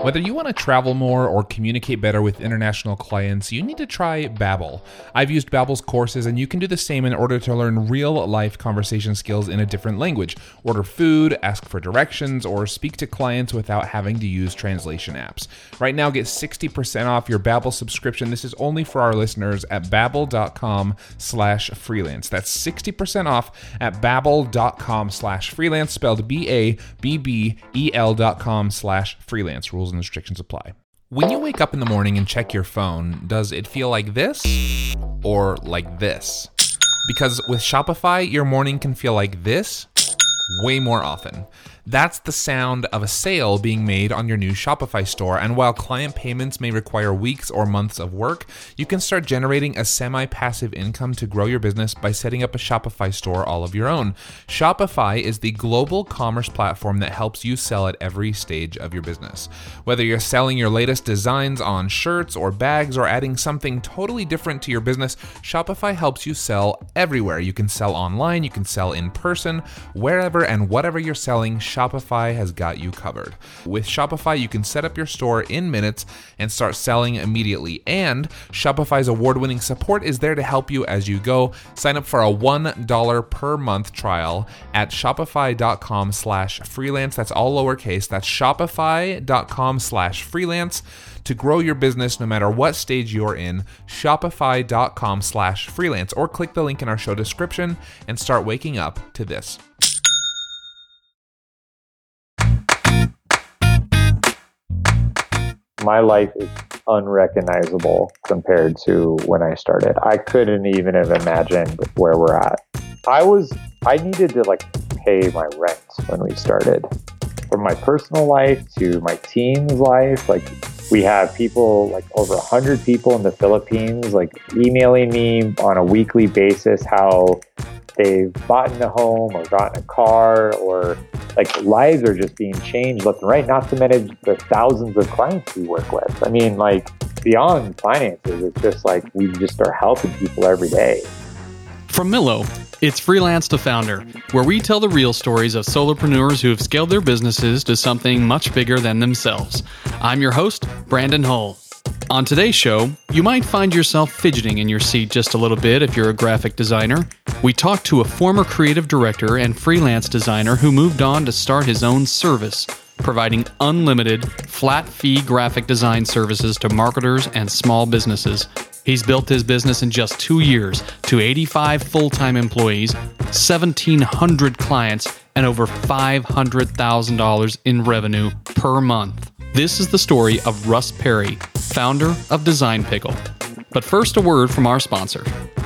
Whether you want to travel more or communicate better with international clients, you need to try Babbel. I've used Babbel's courses, and you can do the same in order to learn real-life conversation skills in a different language, order food, ask for directions, or speak to clients without having to use translation apps. Right now, get 60% off your Babbel subscription. This is only for our listeners at babbel.com/freelance. That's 60% off at babbel.com/freelance, spelled BABBEL.com/freelance. Rules and restrictions apply. When you wake up in the morning and check your phone, does it feel like this or like this? Because with Shopify, your morning can feel like this way more often. That's the sound of a sale being made on your new Shopify store. And while client payments may require weeks or months of work, you can start generating a semi-passive income to grow your business by setting up a Shopify store all of your own. Shopify is the global commerce platform that helps you sell at every stage of your business. Whether you're selling your latest designs on shirts or bags or adding something totally different to your business, Shopify helps you sell everywhere. You can sell online, you can sell in person, wherever and whatever you're selling, Shopify has got you covered. With Shopify, you can set up your store in minutes and start selling immediately. And Shopify's award-winning support is there to help you as you go. Sign up for a $1 per month trial at shopify.com/freelance. That's all lowercase. That's shopify.com/freelance. To grow your business no matter what stage you're in, shopify.com/freelance, or click the link in our show description and start waking up to this. My life is unrecognizable compared to when I started. I couldn't even have imagined where we're at. I needed to pay my rent when we started. From my personal life to my team's life, we have people, over 100 people in the Philippines, emailing me on a weekly basis how they've bought a home or gotten a car, or lives are just being changed left and right, not to mention the thousands of clients we work with. I mean, beyond finances, it's just we just are helping people every day. From Millo, it's Freelance to Founder, where we tell the real stories of solopreneurs who have scaled their businesses to something much bigger than themselves. I'm your host, Brandon Hull. On today's show, you might find yourself fidgeting in your seat just a little bit if you're a graphic designer. We talked to a former creative director and freelance designer who moved on to start his own service, providing unlimited, flat-fee graphic design services to marketers and small businesses. He's built his business in just 2 years to 85 full-time employees, 1,700 clients, and over $500,000 in revenue per month. This is the story of Russ Perry, founder of Design Pickle. But first, a word from our sponsor.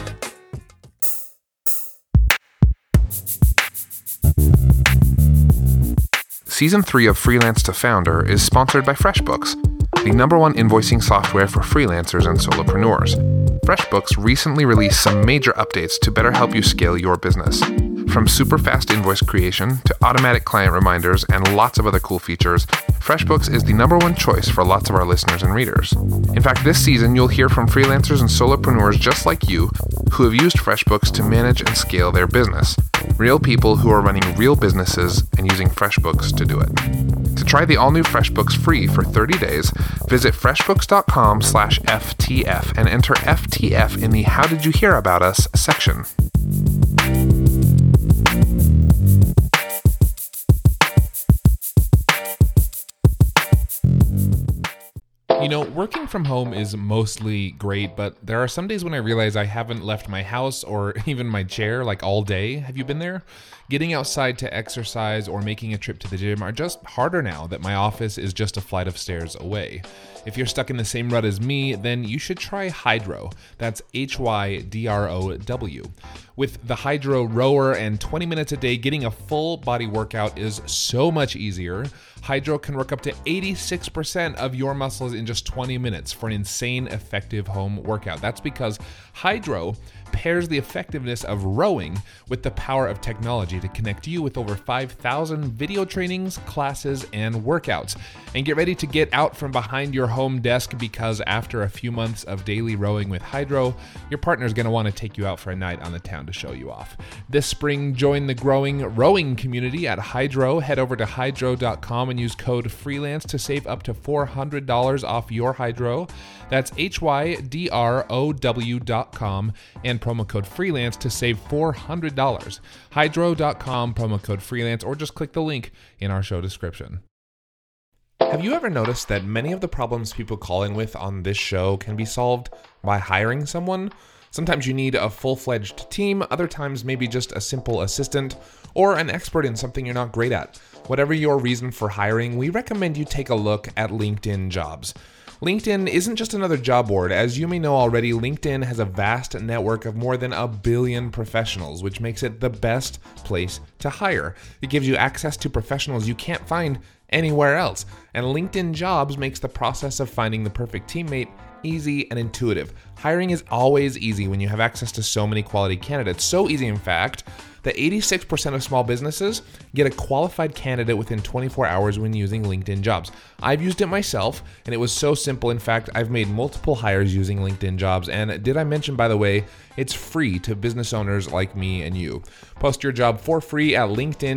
Season 3 of Freelance to Founder is sponsored by FreshBooks, the #1 invoicing software for freelancers and solopreneurs. FreshBooks recently released some major updates to better help you scale your business. From super fast invoice creation to automatic client reminders and lots of other cool features, FreshBooks is the #1 choice for lots of our listeners and readers. In fact, this season you'll hear from freelancers and solopreneurs just like you who have used FreshBooks to manage and scale their business. Real people who are running real businesses and using FreshBooks to do it. To try the all-new FreshBooks free for 30 days, visit freshbooks.com/FTF and enter FTF in the How Did You Hear About Us section. You know, working from home is mostly great, but there are some days when I realize I haven't left my house or even my chair all day. Have you been there? Getting outside to exercise or making a trip to the gym are just harder now that my office is just a flight of stairs away. If you're stuck in the same rut as me, then you should try Hydrow. That's HYDROW. With the Hydrow rower and 20 minutes a day, getting a full body workout is so much easier. Hydrow can work up to 86% of your muscles in just 20 minutes for an insane effective home workout. That's because Hydrow pairs the effectiveness of rowing with the power of technology to connect you with over 5,000 video trainings, classes, and workouts. And get ready to get out from behind your home desk, because after a few months of daily rowing with Hydrow, your partner's going to want to take you out for a night on the town to show you off. This spring, join the growing rowing community at Hydrow. Head over to hydrow.com and and use code FREELANCE to save up to $400 off your hydro. That's HYDROW.com and promo code FREELANCE to save $400. Hydro.com, promo code FREELANCE, or just click the link in our show description. Have you ever noticed that many of the problems people call in with on this show can be solved by hiring someone? Sometimes you need a full-fledged team, other times maybe just a simple assistant, or an expert in something you're not great at. Whatever your reason for hiring, we recommend you take a look at LinkedIn Jobs. LinkedIn isn't just another job board. As you may know already, LinkedIn has a vast network of more than 1 billion professionals, which makes it the best place to hire. It gives you access to professionals you can't find anywhere else. And LinkedIn Jobs makes the process of finding the perfect teammate easy and intuitive. Hiring is always easy when you have access to so many quality candidates. So easy, in fact, that 86% of small businesses get a qualified candidate within 24 hours when using LinkedIn Jobs. I've used it myself, and it was so simple. In fact, I've made multiple hires using LinkedIn Jobs. And did I mention, by the way, it's free to business owners like me and you. Post your job for free at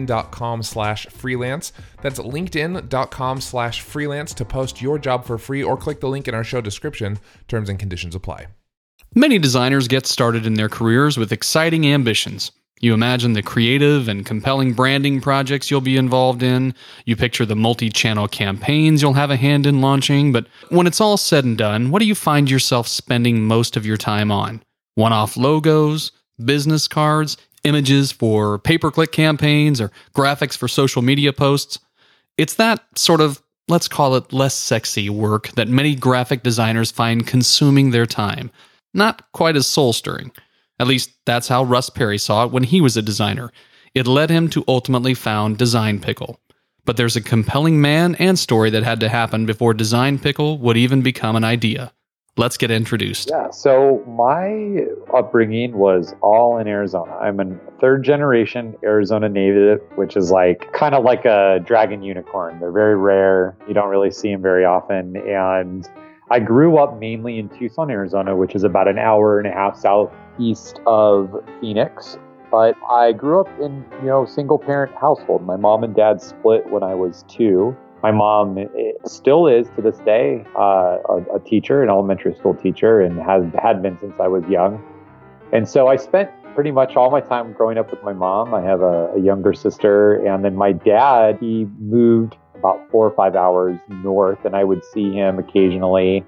linkedin.com/freelance. That's linkedin.com/freelance to post your job for free, or click the link in our show description. Terms and conditions apply. Many designers get started in their careers with exciting ambitions. You imagine the creative and compelling branding projects you'll be involved in. You picture the multi-channel campaigns you'll have a hand in launching. But when it's all said and done, what do you find yourself spending most of your time on? One-off logos, business cards, images for pay-per-click campaigns, or graphics for social media posts? It's that sort of, let's call it, less sexy work that many graphic designers find consuming their time. Not quite as soul-stirring. At least that's how Russ Perry saw it when he was a designer. It led him to ultimately found Design Pickle. But there's a compelling man and story that had to happen before Design Pickle would even become an idea. Let's get introduced. Yeah, so my upbringing was all in Arizona. I'm a third-generation Arizona native, which is kind of like a dragon unicorn. They're very rare. You don't really see them very often. And I grew up mainly in Tucson, Arizona, which is about an hour and a half southeast of Phoenix. But I grew up in, single-parent household. My mom and dad split when I was 2. My mom still is, to this day, a teacher, an elementary school teacher, and had been since I was young. And so I spent pretty much all my time growing up with my mom. I have a younger sister, and then my dad, he moved about 4 or 5 hours north, and I would see him occasionally.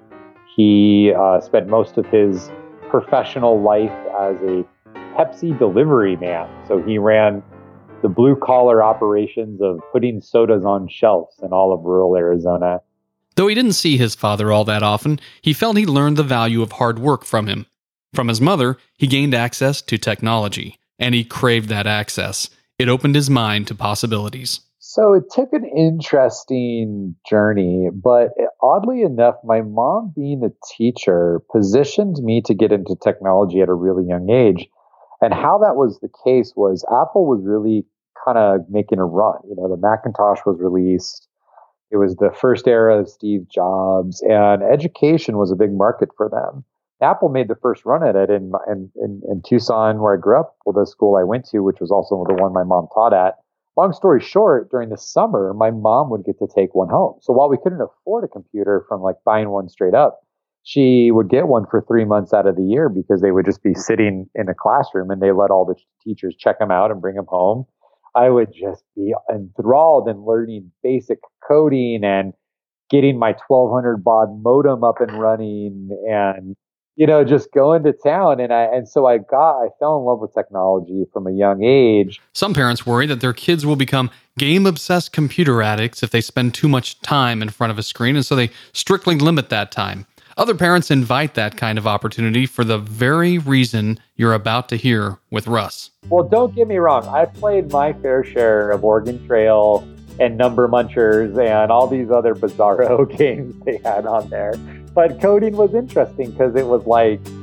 He spent most of his professional life as a Pepsi delivery man. So he ran the blue-collar operations of putting sodas on shelves in all of rural Arizona. Though he didn't see his father all that often, he felt he learned the value of hard work from him. From his mother, he gained access to technology, and he craved that access. It opened his mind to possibilities. So it took an interesting journey, but oddly enough, my mom being a teacher positioned me to get into technology at a really young age. And how that was the case was Apple was really kind of making a run. The Macintosh was released. It was the first era of Steve Jobs, and education was a big market for them. Apple made the first run at it in Tucson, where I grew up, the school I went to, which was also the one my mom taught at. Long story short, during the summer, my mom would get to take one home. So while we couldn't afford a computer from buying one straight up, she would get one for 3 months out of the year because they would just be sitting in a classroom and they let all the teachers check them out and bring them home. I would just be enthralled in learning basic coding and getting my 1200 baud modem up and running and, just going to town. And so I fell in love with technology from a young age. Some parents worry that their kids will become game-obsessed computer addicts if they spend too much time in front of a screen, and so they strictly limit that time. Other parents invite that kind of opportunity for the very reason you're about to hear with Russ. Well, don't get me wrong. I played my fair share of Oregon Trail and Number Munchers and all these other bizarro games they had on there. But coding was interesting because it was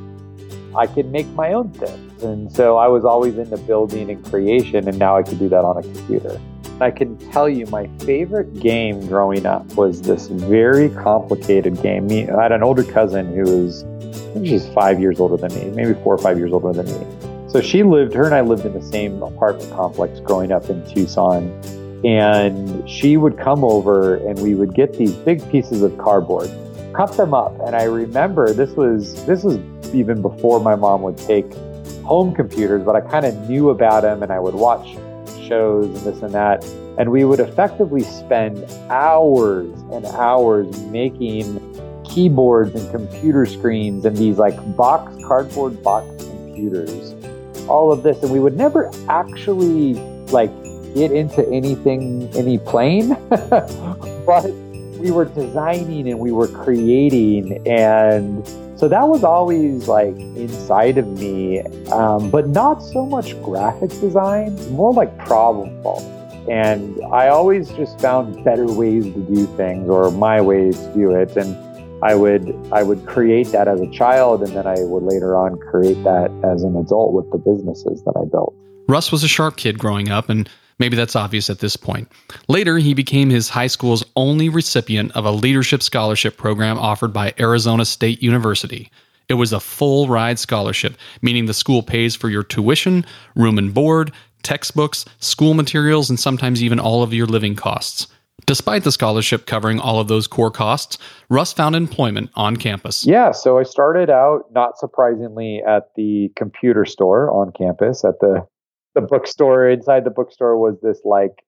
I could make my own things. And so I was always into building and creation, and now I could do that on a computer. I can tell you my favorite game growing up was this very complicated game. I had an older cousin she's 5 years older than me, maybe 4 or 5 years older than me. So her and I lived in the same apartment complex growing up in Tucson. And she would come over and we would get these big pieces of cardboard, cut them up. And I remember this was even before my mom would take home computers, but I kind of knew about them and I would watch shows and this and that. And we would effectively spend hours and hours making keyboards and computer screens and these like cardboard box computers, all of this. And we would never actually like get into any plane, but we were designing and we were creating. And so that was always like inside of me, but not so much graphic design, more like problem solving. And I always just found better ways to do things, or my ways to do it. And I would create that as a child, and then I would later on create that as an adult with the businesses that I built. Russ was a sharp kid growing up, and maybe that's obvious at this point. Later, he became his high school's only recipient of a leadership scholarship program offered by Arizona State University. It was a full ride scholarship, meaning the school pays for your tuition, room and board, textbooks, school materials, and sometimes even all of your living costs. Despite the scholarship covering all of those core costs, Russ found employment on campus. Yeah, so I started out, not surprisingly, at the computer store on campus. At the bookstore. Inside the bookstore was this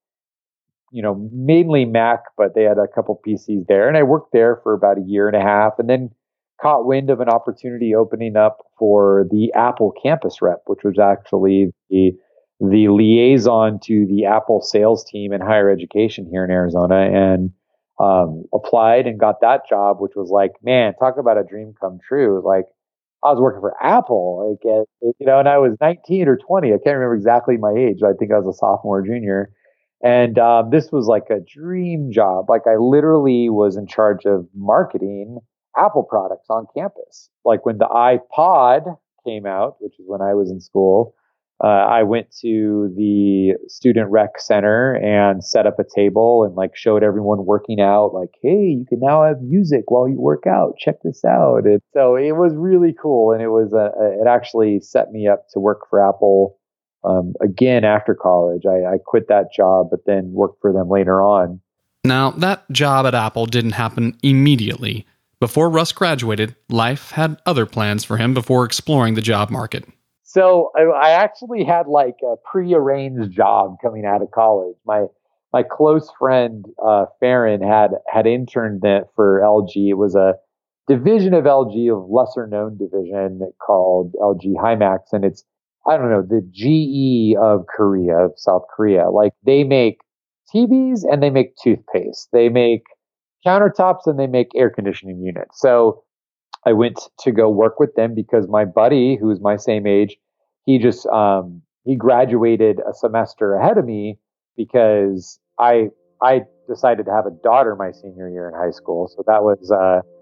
mainly Mac, but they had a couple PCs there. And I worked there for about a year and a half, and then caught wind of an opportunity opening up for the Apple campus rep, which was actually the liaison to the Apple sales team in higher education here in Arizona, and applied and got that job, which was like, man, talk about a dream come true. Like, I was working for Apple, and I was 19 or 20. I can't remember exactly my age. I think I was a sophomore or junior. And this was like a dream job. Like, I literally was in charge of marketing Apple products on campus. Like, when the iPod came out, which is when I was in school, I went to the student rec center and set up a table and like showed everyone working out, like, hey, you can now have music while you work out. Check this out. And so it was really cool. And it actually set me up to work for Apple again after college. I quit that job, but then worked for them later on. Now, that job at Apple didn't happen immediately. Before Russ graduated, life had other plans for him before exploring the job market. So I actually had like a prearranged job coming out of college. My close friend Farron had interned for LG. It was a division of LG, of lesser known division called LG Hymax, and it's, I don't know, the GE of South Korea. Like, they make TVs and they make toothpaste. They make countertops and they make air conditioning units. So I went to go work with them because my buddy, who's my same age, he graduated a semester ahead of me because I decided to have a daughter my senior year in high school. So that was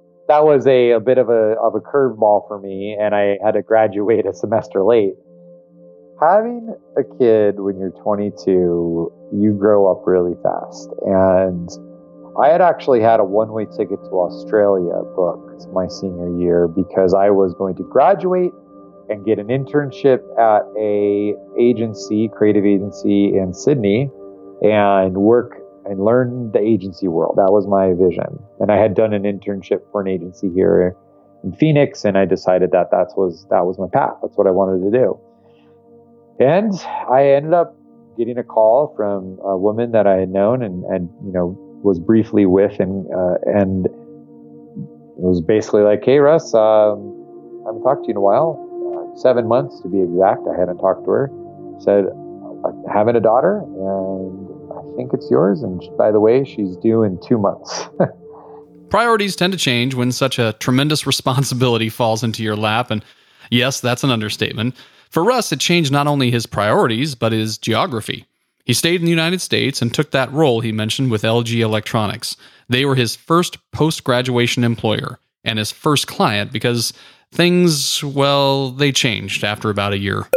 a bit of a curveball for me, and I had to graduate a semester late. Having a kid when you're 22, you grow up really fast, and I had actually had a one-way ticket to Australia booked my senior year because I was going to graduate and get an internship at a creative agency in Sydney, and work and learn the agency world. That was my vision. And I had done an internship for an agency here in Phoenix, and I decided that was my path. That's what I wanted to do. And I ended up getting a call from a woman that I had known and was briefly with, and it was basically like, hey, Russ, I haven't talked to you in a while, 7 months to be exact. I hadn't talked to her. Said, I'm having a daughter, and I think it's yours. And by the way, she's due in 2 months. Priorities tend to change when such a tremendous responsibility falls into your lap. And yes, that's an understatement. For Russ, it changed not only his priorities, but his geography. He stayed in the United States and took that role he mentioned with LG Electronics. They were his first post-graduation employer and his first client because things, well, they changed after about a year.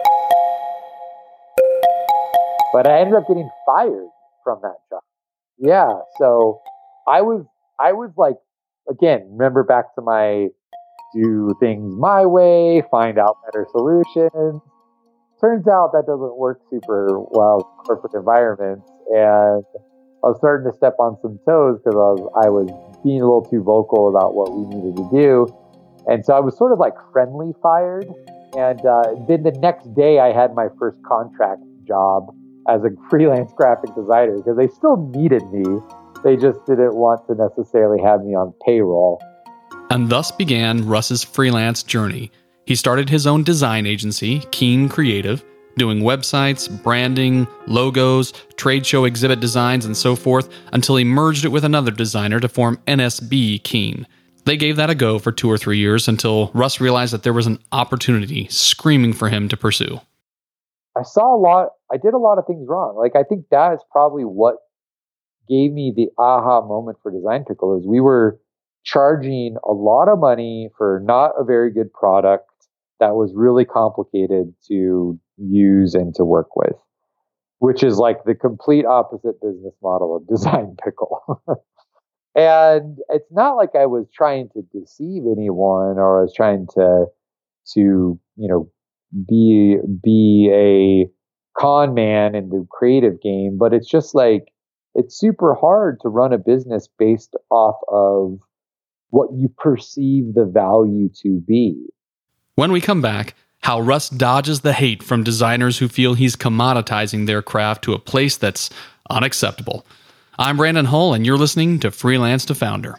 But I ended up getting fired from that job. Yeah, so I was like, again, remember back to my do things my way, find out better solutions. Turns out that doesn't work super well in corporate environments. and I was starting to step on some toes because I was being a little too vocal about what we needed to do. And so I was sort of like friendly fired. And then the next day I had my first contract job as a freelance graphic designer because they still needed me. They just didn't want to necessarily have me on payroll. And thus began Russ's freelance journey. He started his own design agency, Keen Creative, doing websites, branding, logos, trade show exhibit designs, and so forth, until he merged it with another designer to form NSB Keen. They gave that a go for 2 or 3 years until Russ realized that there was an opportunity screaming for him to pursue. I did a lot of things wrong. Like, I think that is probably what gave me the aha moment for Design Pickle is we were charging a lot of money for not a very good product that was really complicated to use and to work with, which is like the complete opposite business model of Design Pickle. And it's not like I was trying to deceive anyone or I was trying to be a con man in the creative game, but it's just like it's super hard to run a business based off of what you perceive the value to be. When we come back, how Russ dodges the hate from designers who feel he's commoditizing their craft to a place that's unacceptable. I'm Brandon Hull, and you're listening to Freelance to Founder.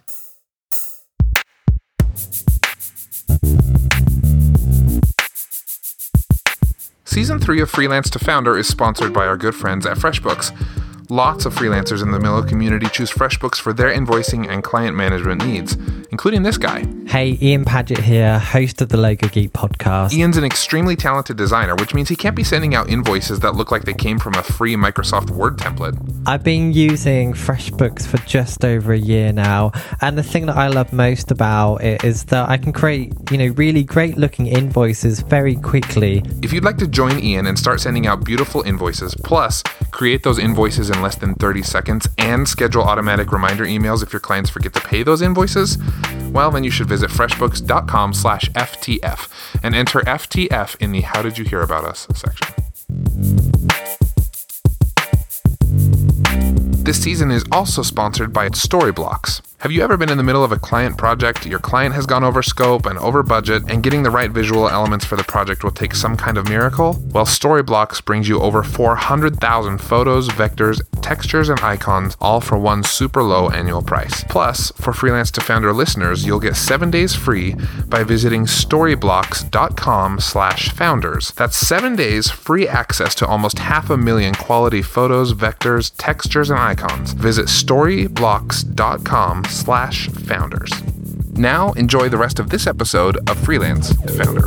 Season 3 of Freelance to Founder is sponsored by our good friends at FreshBooks. Lots of freelancers in the Milo community choose FreshBooks for their invoicing and client management needs, including this guy. Hey, Ian Paget here, host of the Logo Geek podcast. Ian's an extremely talented designer, which means he can't be sending out invoices that look like they came from a free Microsoft Word template. I've been using FreshBooks for just over a year now, and the thing that I love most about it is that I can create, really great looking invoices very quickly. If you'd like to join Ian and start sending out beautiful invoices, plus create those invoices in less than 30 seconds and schedule automatic reminder emails if your clients forget to pay those invoices, well, then you should visit freshbooks.com/FTF and enter FTF in the How Did You Hear About Us section. This season is also sponsored by Storyblocks. Have you ever been in the middle of a client project, your client has gone over scope and over budget, and getting the right visual elements for the project will take some kind of miracle? Well, Storyblocks brings you over 400,000 photos, vectors, textures, and icons, all for one super low annual price. Plus, for Freelance to Founder listeners, you'll get 7 days free by visiting storyblocks.com/founders. That's 7 days free access to almost 500,000 quality photos, vectors, textures, and icons. Visit storyblocks.com/founders. Now, enjoy the rest of this episode of Freelance to Founder.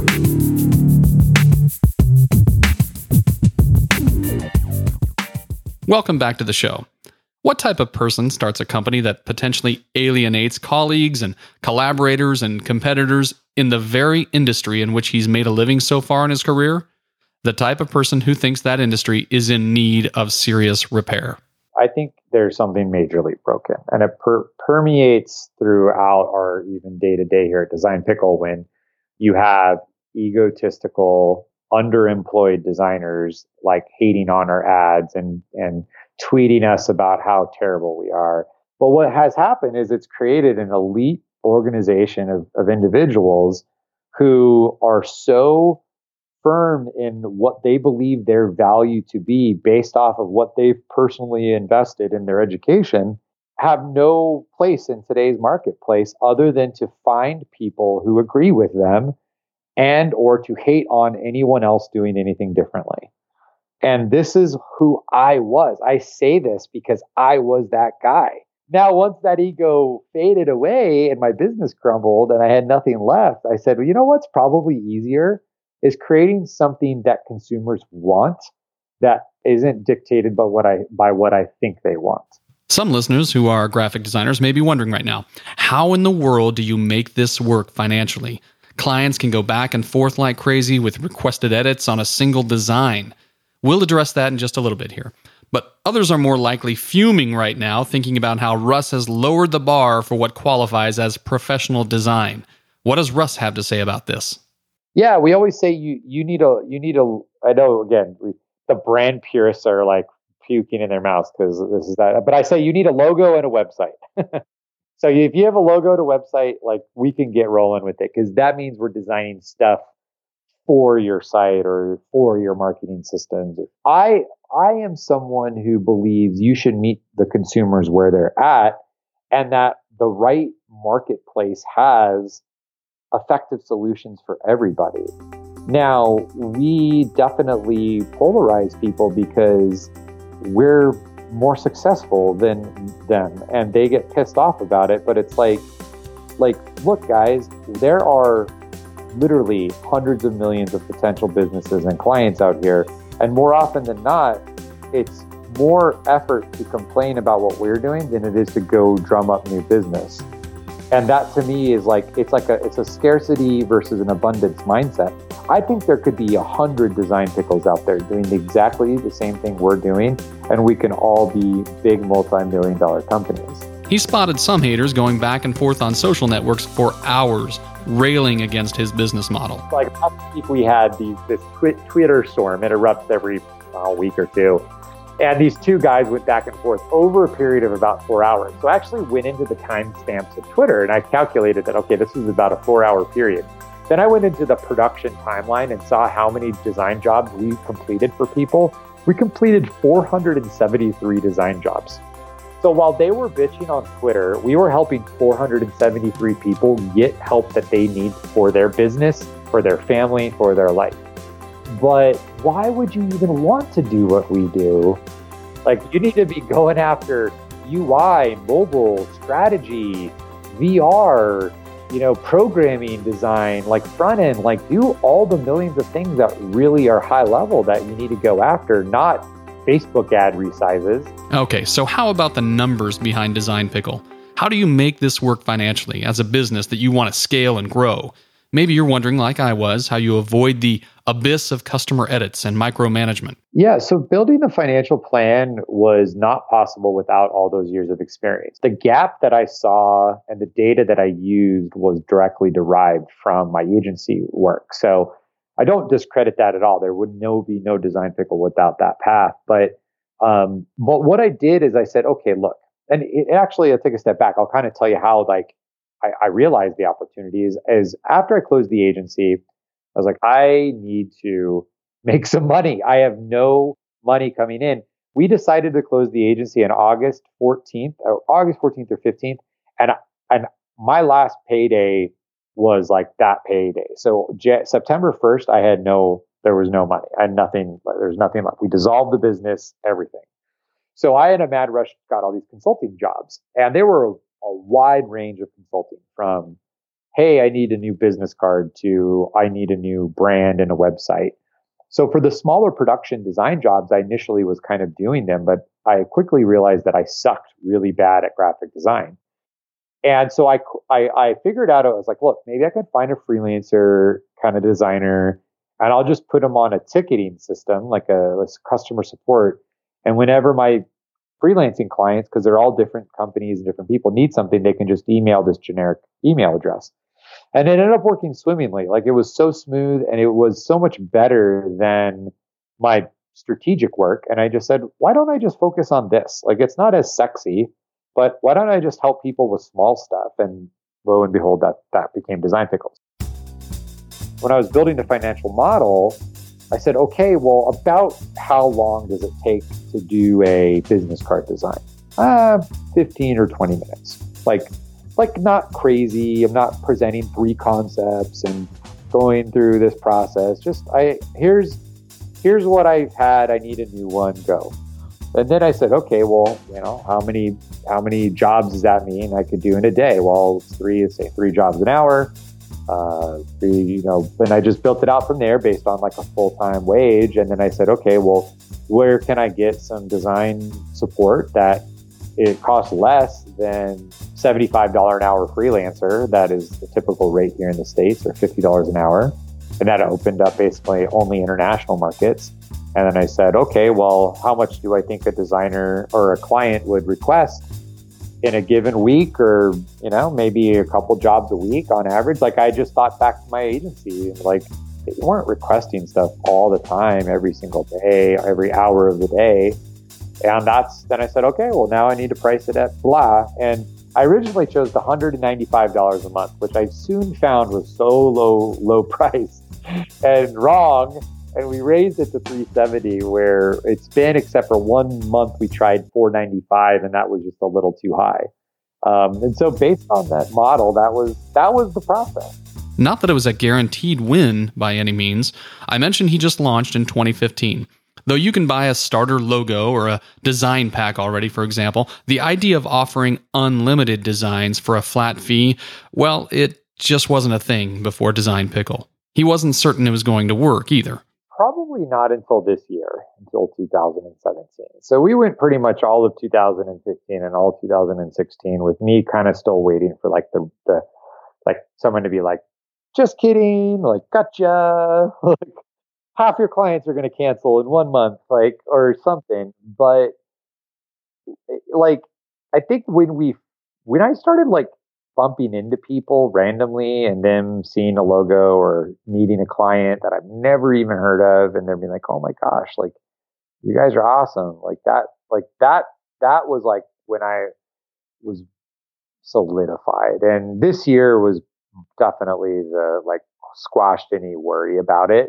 Welcome back to the show. What type of person starts a company that potentially alienates colleagues and collaborators and competitors in the very industry in which he's made a living so far in his career? The type of person who thinks that industry is in need of serious repair. I think there's something majorly broken, and it permeates throughout our even day-to-day here at Design Pickle when you have egotistical, underemployed designers like hating on our ads and tweeting us about how terrible we are. But what has happened is it's created an elite organization of individuals who are so firm in what they believe their value to be based off of what they've personally invested in their education, have no place in today's marketplace other than to find people who agree with them and or to hate on anyone else doing anything differently. And this is who I was. I say this because I was that guy. Now, once that ego faded away and my business crumbled and I had nothing left, I said, well, you know what's probably easier is creating something that consumers want that isn't dictated by what I think they want. Some listeners who are graphic designers may be wondering right now, how in the world do you make this work financially? Clients can go back and forth like crazy with requested edits on a single design. We'll address that in just a little bit here. But others are more likely fuming right now, thinking about how Russ has lowered the bar for what qualifies as professional design. What does Russ have to say about this? Yeah, we always say you need a. I know again, the brand purists are like puking in their mouths because this is that. But I say you need a logo and a website. So if you have a logo and a website, like we can get rolling with it because that means we're designing stuff for your site or for your marketing systems. I am someone who believes you should meet the consumers where they're at and that the right marketplace has effective solutions for everybody. Now, we definitely polarize people because we're more successful than them and they get pissed off about it. But it's like, look, guys, there are literally hundreds of millions of potential businesses and clients out here. And more often than not, it's more effort to complain about what we're doing than it is to go drum up new business. And that to me is like, it's a scarcity versus an abundance mindset. I think there could be 100 design pickles out there doing exactly the same thing we're doing, and we can all be big multi-million-dollar companies. He spotted some haters going back and forth on social networks for hours, railing against his business model. Like last week we had this Twitter storm. It erupts every week or two. And these two guys went back and forth over a period of about 4 hours. So I actually went into the timestamps of Twitter and I calculated that, okay, this was about a 4-hour period. Then I went into the production timeline and saw how many design jobs we completed for people. We completed 473 design jobs. So while they were bitching on Twitter, we were helping 473 people get help that they need for their business, for their family, for their life. But why would you even want to do what we do? Like, you need to be going after UI, mobile, strategy, VR, programming design, like front end, like do all the millions of things that really are high level that you need to go after, not Facebook ad resizes. Okay, so how about the numbers behind Design Pickle? How do you make this work financially as a business that you want to scale and grow? Maybe you're wondering, like I was, how you avoid the abyss of customer edits and micromanagement. Yeah, so building the financial plan was not possible without all those years of experience. The gap that I saw and the data that I used was directly derived from my agency work. So I don't discredit that at all. There would be no Design Pickle without that path. But what I did is I said, okay, look, and I'll take a step back. I'll kind of tell you how I realized the opportunities is after I closed the agency, I was like, I need to make some money. I have no money coming in. We decided to close the agency on August 14th or 15th. And my last payday was like that payday. So September 1st, there was no money. I had nothing. There was nothing left. We dissolved the business, everything. So I, in a mad rush, got all these consulting jobs, and they were a wide range of consulting from, hey, I need a new business card to I need a new brand and a website. So for the smaller production design jobs, I initially was kind of doing them, but I quickly realized that I sucked really bad at graphic design. And so I figured out, I was like, look, maybe I can find a freelancer kind of designer and I'll just put them on a ticketing system, like a customer support. And whenever my freelancing clients, because they're all different companies and different people, need something, they can just email this generic email address. And it ended up working swimmingly. Like, it was so smooth and it was so much better than my strategic work. And I just said, why don't I just focus on this? Like, it's not as sexy, but why don't I just help people with small stuff? And lo and behold, that became Design Pickles. When I was building the financial model, I said, okay, well, about how long does it take to do a business card design? 15 or 20 minutes. Like not crazy. I'm not presenting 3 concepts and going through this process. Just here's what I've had. I need a new one. Go. And then I said, okay, well, how many jobs does that mean I could do in a day? Well, it's 3 jobs an hour. And I just built it out from there based on like a full-time wage. And then I said, okay, well, where can I get some design support that it costs less than $75 an hour freelancer? That is the typical rate here in the States, or $50 an hour. And that opened up basically only international markets. And then I said, okay, well, how much do I think a designer or a client would request in a given week, or, maybe a couple jobs a week on average? Like, I just thought back to my agency, and like, they weren't requesting stuff all the time, every single day, every hour of the day. And then I said, okay, well, now I need to price it at blah. And I originally chose the $195 a month, which I soon found was so low price and wrong. And we raised it to $370, where it's been, except for 1 month, we tried $495, and that was just a little too high. And so based on that model, that was the process. Not that it was a guaranteed win by any means. I mentioned he just launched in 2015. Though you can buy a starter logo or a design pack already, for example, the idea of offering unlimited designs for a flat fee, well, it just wasn't a thing before Design Pickle. He wasn't certain it was going to work either. Probably not until this year, until 2017. So we went pretty much all of 2015 and all of 2016 with me kind of still waiting for like the like someone to be like, just kidding, like, gotcha, like, half your clients are going to cancel in 1 month, like, or something. But like, I think when I started like bumping into people randomly and them seeing a logo or meeting a client that I've never even heard of, and they're being like, oh my gosh, like, you guys are awesome. That was like when I was solidified. And this year was definitely the like squashed any worry about it.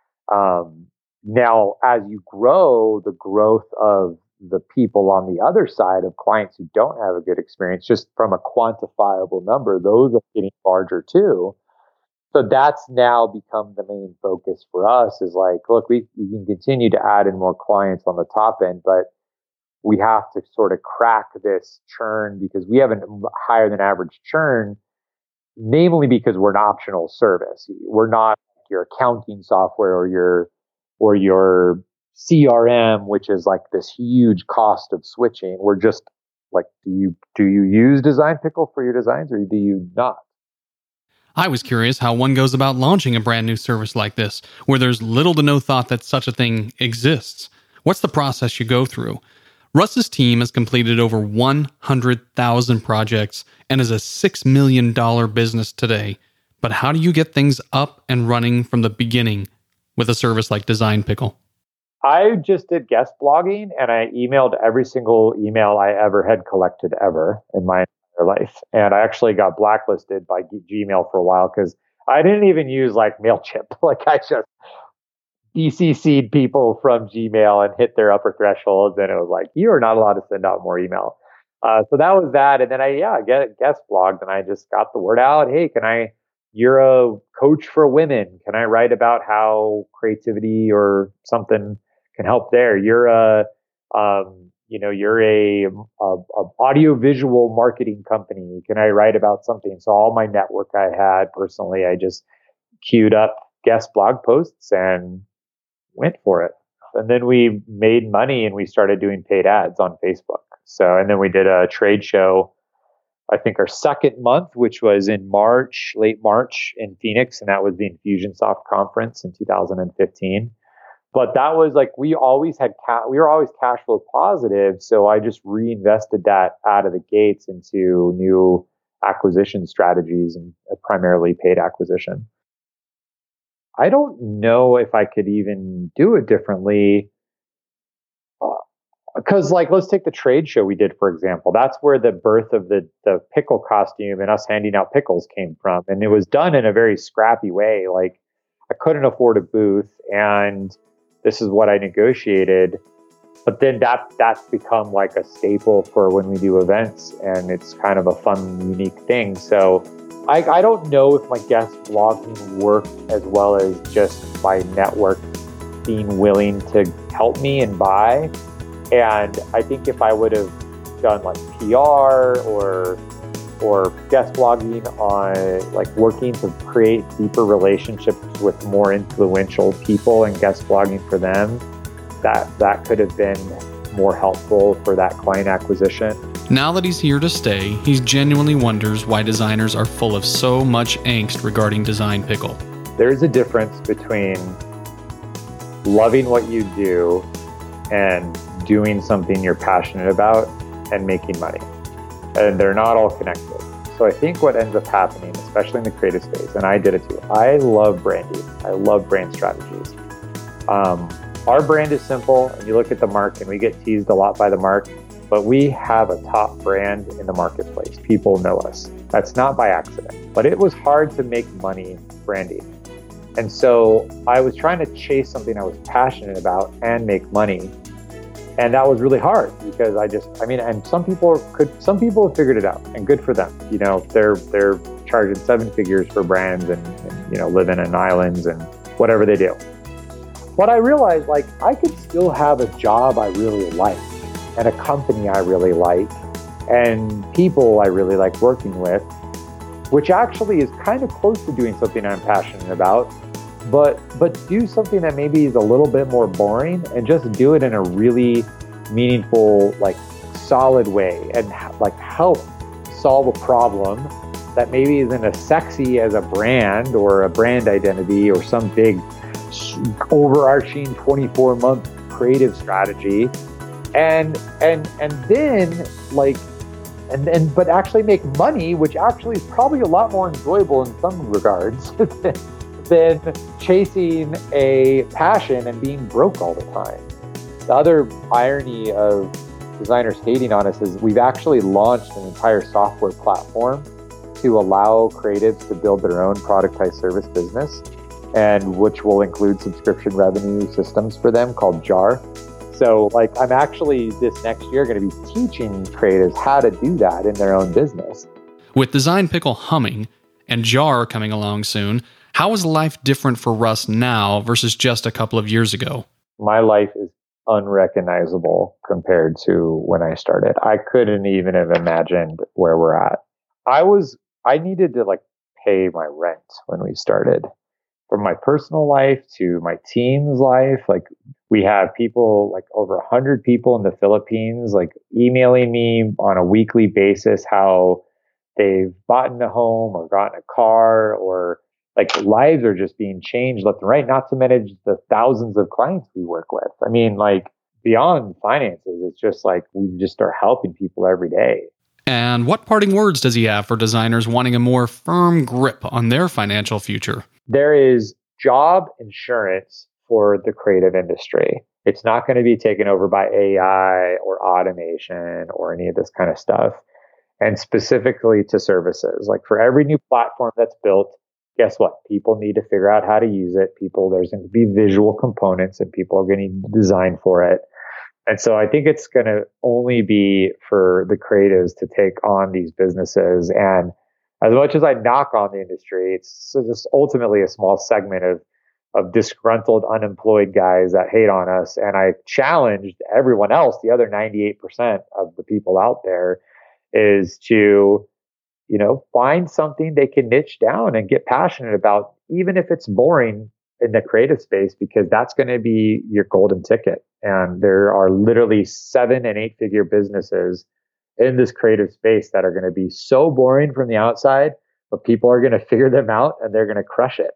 Now, as you grow, the growth of the people on the other side of clients who don't have a good experience, just from a quantifiable number, those are getting larger too. So that's now become the main focus for us, is like, look, we can continue to add in more clients on the top end, but we have to sort of crack this churn, because we have a higher than average churn, namely because we're an optional service. We're not your accounting software or your CRM, which is like this huge cost of switching. We're just like, do you use Design Pickle for your designs, or do you not? I was curious how one goes about launching a brand new service like this, where there's little to no thought that such a thing exists. What's the process you go through? Russ's team has completed over 100,000 projects and is a $6 million business today. But how do you get things up and running from the beginning with a service like Design Pickle? I just did guest blogging, and I emailed every single email I ever had collected ever in my entire life. And I actually got blacklisted by Gmail for a while because I didn't even use like MailChimp. Like, I just BCC'd people from Gmail and hit their upper thresholds, and it was like, you are not allowed to send out more email. So that was that. And then I guest blogged, and I just got the word out. Hey, you're a coach for women. Can I write about how creativity or something can help there? You're a audio visual marketing company. Can I write about something? So all my network I had personally, I just queued up guest blog posts and went for it. And then we made money, and we started doing paid ads on Facebook. So, and then we did a trade show, I think our second month, which was in late March in Phoenix, and that was the Infusionsoft conference in 2015. But that was like, we were always cash flow positive, so I just reinvested that out of the gates into new acquisition strategies, and primarily paid acquisition. I don't know if I could even do it differently. Because, like, let's take the trade show we did, for example. That's where the birth of the pickle costume and us handing out pickles came from. And it was done in a very scrappy way. Like, I couldn't afford a booth, and this is what I negotiated. But then that's become like a staple for when we do events, and it's kind of a fun, unique thing. So I don't know if my guest blogging worked as well as just my network being willing to help me and buy. And I think if I would have done like PR or guest blogging on like working to create deeper relationships with more influential people and guest blogging for them, that could have been more helpful for that client acquisition. Now that he's here to stay, he genuinely wonders why designers are full of so much angst regarding Design Pickle. There's a difference between loving what you do and doing something you're passionate about and making money. And they're not all connected. So I think what ends up happening, especially in the creative space, and I did it too, I love branding. I love brand strategies. Our brand is simple, and you look at the mark, and we get teased a lot by the mark, but we have a top brand in the marketplace. People know us. That's not by accident, but it was hard to make money branding. And so I was trying to chase something I was passionate about and make money. And that was really hard because and some people have figured it out, and good for them. You know, they're charging 7 figures for brands and living in islands and whatever they do. But I realized I could still have a job I really like and a company I really like and people I really like working with, which actually is kind of close to doing something I'm passionate about, but do something that maybe is a little bit more boring and just do it in a really meaningful, solid way and help solve a problem that maybe isn't as sexy as a brand or a brand identity or some big overarching 24-month creative strategy, but actually make money, which actually is probably a lot more enjoyable in some regards than chasing a passion and being broke all the time. The other irony of designers hating on us is we've actually launched an entire software platform to allow creatives to build their own productized service business, and which will include subscription revenue systems for them called JAR. So I'm actually this next year going to be teaching creatives how to do that in their own business. With Design Pickle humming and JAR coming along soon, how is life different for Russ now versus just a couple of years ago? My life is unrecognizable compared to when I started. I couldn't even have imagined where we're at. I needed to pay my rent when we started. From my personal life to my team's life, we have people, over 100 people in the Philippines, emailing me on a weekly basis how they've bought a home or gotten a car, or lives are just being changed left and right, not to manage the thousands of clients we work with. I mean, beyond finances, it's just we just are helping people every day. And what parting words does he have for designers wanting a more firm grip on their financial future? There is job insurance for the creative industry. It's not going to be taken over by AI or automation or any of this kind of stuff. And specifically to services, for every new platform that's built, guess what? People need to figure out how to use it. There's going to be visual components and people are going to need to design for it. And so I think it's going to only be for the creatives to take on these businesses. And as much as I knock on the industry, it's just ultimately a small segment of disgruntled, unemployed guys that hate on us. And I challenged everyone else, the other 98% of the people out there, is to, find something they can niche down and get passionate about, even if it's boring in the creative space, because that's going to be your golden ticket. And there are literally 7- and 8-figure businesses in this creative space that are going to be so boring from the outside, but people are going to figure them out and they're going to crush it.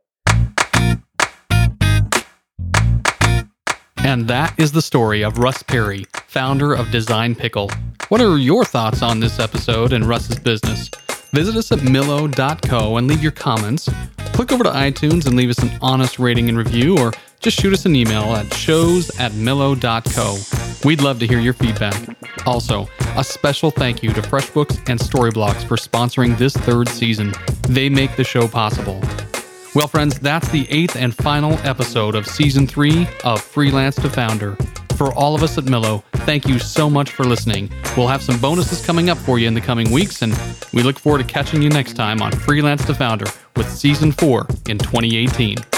And that is the story of Russ Perry, founder of Design Pickle. What are your thoughts on this episode and Russ's business? Visit us at Millo.co and leave your comments. Click over to iTunes and leave us an honest rating and review, or just shoot us an email at shows@millo.co. We'd love to hear your feedback. Also, a special thank you to FreshBooks and Storyblocks for sponsoring this 3rd season. They make the show possible. Well, friends, that's the 8th and final episode of Season 3 of Freelance to Founder. For all of us at Millo, thank you so much for listening. We'll have some bonuses coming up for you in the coming weeks, and we look forward to catching you next time on Freelance to Founder with Season 4 in 2018.